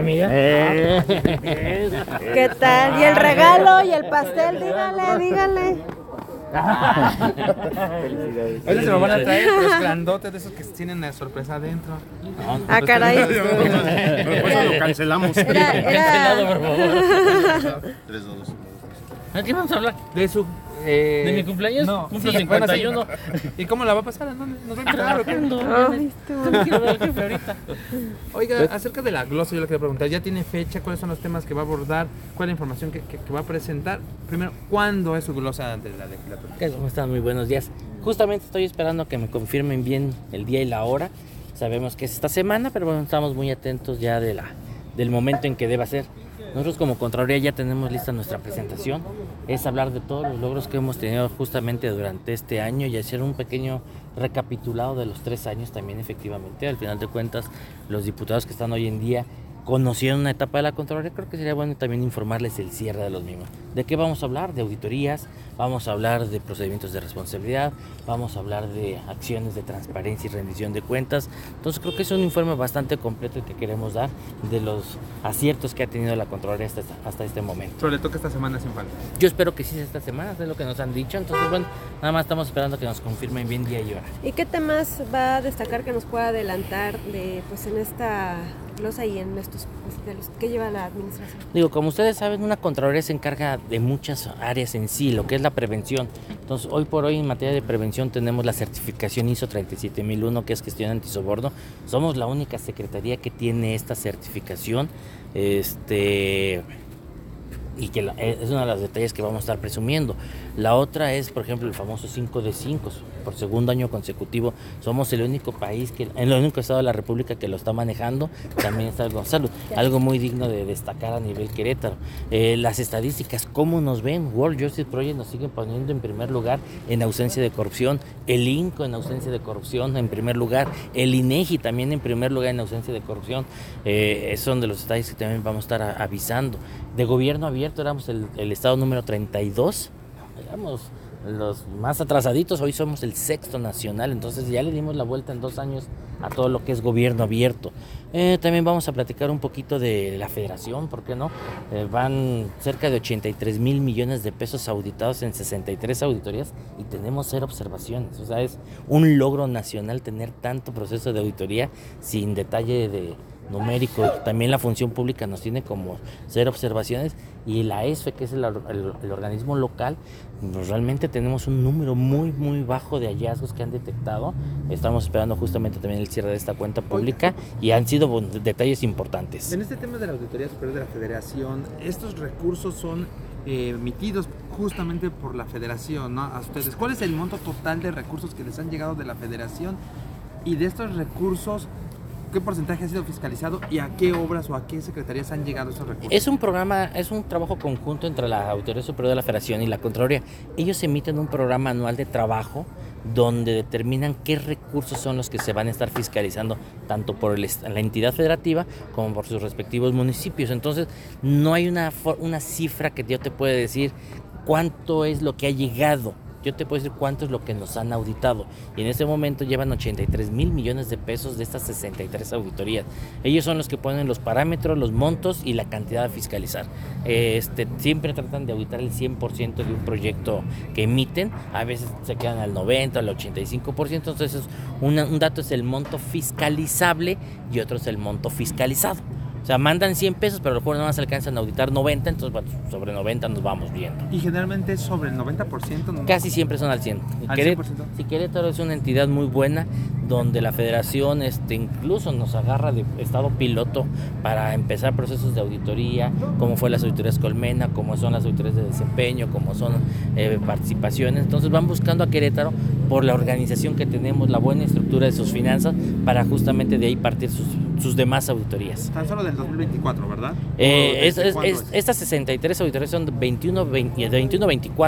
amiga. ¿Qué tal? ¿Y el regalo y el pastel? Dígale. Felicidades. Ahorita se lo van a traer, pero es grandote de esos que tienen la sorpresa adentro. Ah, caray. Por eso lo cancelamos. Cancelado, por favor. 3-2. ¿A qué vamos a hablar? De su... ¿De mi cumpleaños? No. Cumplo Sí, 51. ¿Y cómo la va a pasar? ¿En dónde? ¿Nos va a entregar o qué? No quiero ver al jefe ahorita. Oiga, acerca de la glosa yo le quería preguntar, ¿ya tiene fecha? ¿Cuáles son los temas que va a abordar? ¿Cuál es la información que va a presentar? Primero, ¿cuándo es su glosa de la legislatura? ¿Cómo están? Muy buenos días. Justamente estoy esperando que me confirmen bien el día y la hora. Sabemos que es esta semana, pero bueno, estamos muy atentos ya del momento en que deba ser. Nosotros como Contraloría ya tenemos lista nuestra presentación. Es hablar de todos los logros que hemos tenido justamente durante este año y hacer un pequeño recapitulado de los 3 años también efectivamente. Al final de cuentas, los diputados que están hoy en día conocieron una etapa de la Contraloría, creo que sería bueno también informarles el cierre de los mismos. ¿De qué vamos a hablar? De auditorías, vamos a hablar de procedimientos de responsabilidad, vamos a hablar de acciones de transparencia y rendición de cuentas. Entonces creo que es un informe bastante completo que queremos dar de los aciertos que ha tenido la Contraloría hasta este momento. Pero le toca esta semana sin falta. Yo espero que sí sea esta semana, es lo que nos han dicho. Entonces bueno, nada más estamos esperando que nos confirmen bien día y hora. ¿Y qué temas va a destacar que nos pueda adelantar en esta glosa y en estos de los que lleva la administración? Digo, como ustedes saben, una Contraloría se encarga de muchas áreas en sí, lo que es la prevención. Entonces, hoy por hoy en materia de prevención tenemos la certificación ISO 37001, que es gestión antisoborno. Somos la única secretaría que tiene esta certificación. Y que es uno de los detalles que vamos a estar presumiendo. La otra es, por ejemplo, el famoso 5 de 5, por segundo año consecutivo. Somos el único país, el único estado de la República que lo está manejando. También está Gonzalo, algo muy digno de destacar a nivel Querétaro. Las estadísticas, cómo nos ven, World Justice Project nos sigue poniendo en primer lugar en ausencia de corrupción, el INCO en ausencia de corrupción en primer lugar, el INEGI también en primer lugar en ausencia de corrupción. Son de los detalles que también vamos a estar avisando. De gobierno abierto éramos el estado número 32, éramos los más atrasaditos, hoy somos el 6º nacional, entonces ya le dimos la vuelta en 2 años a todo lo que es gobierno abierto. También vamos a platicar un poquito de la federación, ¿por qué no? Van cerca de 83 mil millones de pesos auditados en 63 auditorías y tenemos 0 observaciones, o sea, es un logro nacional tener tanto proceso de auditoría sin detalle de numérico. También la función pública nos tiene como 0 observaciones y la ESFE, que es el organismo local, pues realmente tenemos un número muy bajo de hallazgos que han detectado. Estamos esperando justamente también el cierre de esta cuenta pública y han sido detalles importantes. En este tema de la Auditoría Superior de la Federación, estos recursos son emitidos justamente por la Federación, ¿no? A ustedes, ¿cuál es el monto total de recursos que les han llegado de la Federación? Y de estos recursos, ¿qué porcentaje ha sido fiscalizado y a qué obras o a qué secretarías han llegado esos recursos? Es un programa, es un trabajo conjunto entre la Auditoría Superior de la Federación y la Contraloría. Ellos emiten un programa anual de trabajo donde determinan qué recursos son los que se van a estar fiscalizando tanto por la entidad federativa como por sus respectivos municipios. Entonces, no hay una cifra que yo te pueda decir cuánto es lo que ha llegado. Yo te puedo decir cuánto es lo que nos han auditado. Y en este momento llevan 83 mil millones de pesos de estas 63 auditorías. Ellos son los que ponen los parámetros, los montos y la cantidad a fiscalizar. Siempre tratan de auditar el 100% de un proyecto que emiten. A veces se quedan al 90%, al 85%. Entonces, un dato es el monto fiscalizable y otro es el monto fiscalizado. O sea, mandan 100 pesos, pero a lo mejor no más alcanzan a auditar 90, entonces bueno, sobre 90 nos vamos viendo. ¿Y generalmente es sobre el 90%? ¿No? Casi siempre son al 100%. ¿Al 100%? Sí, Querétaro es una entidad muy buena, donde la federación incluso nos agarra de estado piloto para empezar procesos de auditoría, como fue las auditorías Colmena, como son las auditorías de desempeño, como son participaciones. Entonces van buscando a Querétaro por la organización que tenemos, la buena estructura de sus finanzas, para justamente de ahí partir sus demás auditorías. Tan solo del 2024, ¿verdad? Estas 63 auditorías son de 21-24.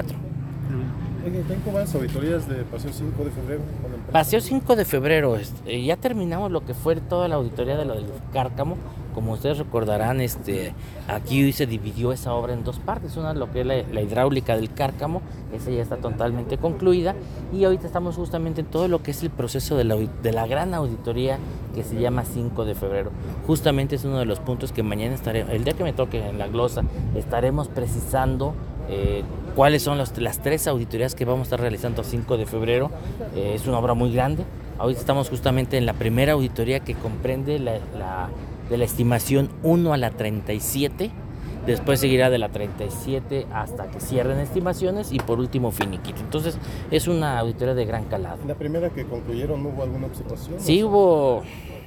¿Cómo van las auditorías de Paseo 5 de febrero? Paseo 5 de febrero, ya terminamos lo que fue toda la auditoría de lo del Cárcamo. Como ustedes recordarán, aquí se dividió esa obra en dos partes, una lo que es la hidráulica del Cárcamo, esa ya está totalmente concluida, y ahorita estamos justamente en todo lo que es el proceso de la gran auditoría que se llama 5 de febrero. Justamente es uno de los puntos que mañana el día que me toque en la glosa, estaremos precisando cuáles son las 3 auditorías que vamos a estar realizando 5 de febrero. Es una obra muy grande. Ahorita estamos justamente en la primera auditoría que comprende de la estimación 1 a la 37, después seguirá de la 37 hasta que cierren estimaciones y por último finiquito. Entonces es una auditoría de gran calado. ¿En la primera que concluyeron no hubo alguna observación? Sí, hubo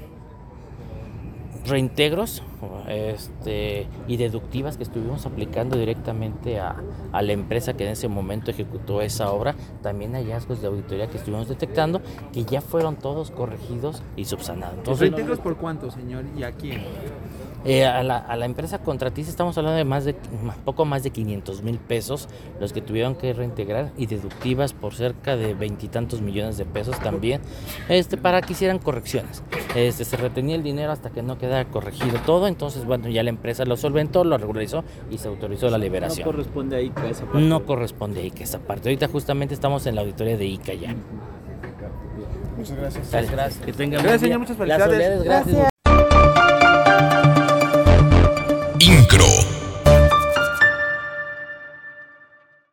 reintegros y deductivas que estuvimos aplicando directamente a la empresa que en ese momento ejecutó esa obra. También hallazgos de auditoría que estuvimos detectando que ya fueron todos corregidos y subsanados. ¿Los reintegros por cuánto, señor? ¿Y a quién? A la empresa contratista estamos hablando de poco más de 500,000 pesos los que tuvieron que reintegrar, y deductivas por cerca de 20 y tantos millones de pesos también, para que hicieran correcciones. Se retenía el dinero hasta que no quedara corregido todo. Entonces, bueno, ya la empresa lo solventó, lo regularizó y se autorizó la liberación. No corresponde a ICA esa parte. No corresponde a ICA esa parte. Ahorita justamente estamos en la auditoría de ICA ya. Muchas gracias. Gracias. Que tengan Gracias, buen día. señor, muchas felicidades. Las Soledades, gracias.